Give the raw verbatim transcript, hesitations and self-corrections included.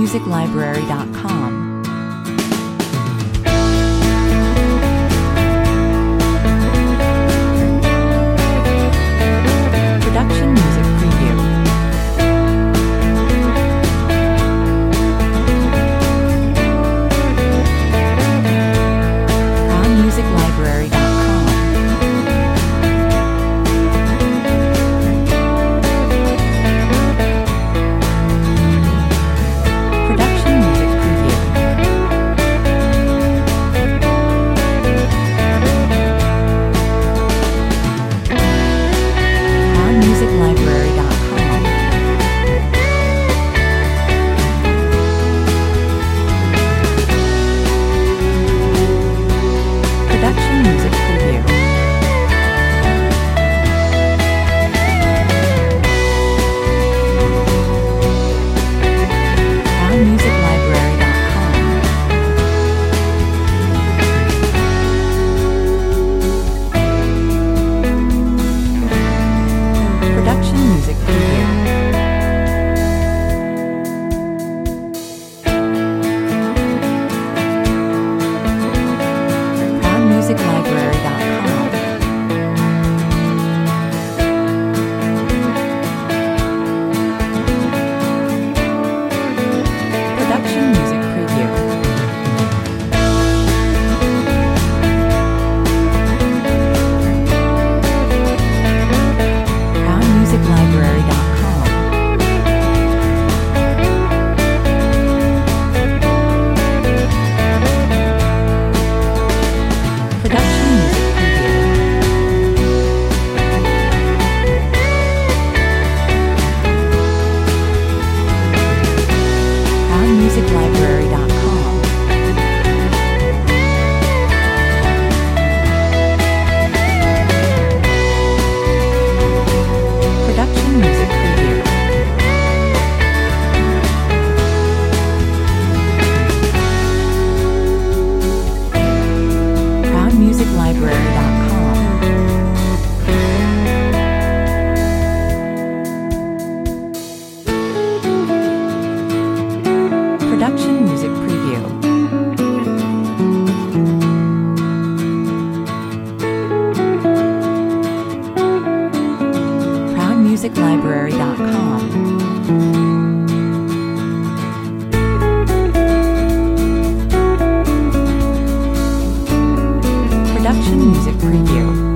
music library dot com. Production music preview. crown music library dot com. Production music preview. crown music library dot com. Production music preview. crown music library dot com. Production music preview. crown music library dot com. Production music preview. crown music library dot com. Production music preview. crown music library dot com. Production music preview. crown music library dot com. Production music preview. crown music library dot com. Production music preview.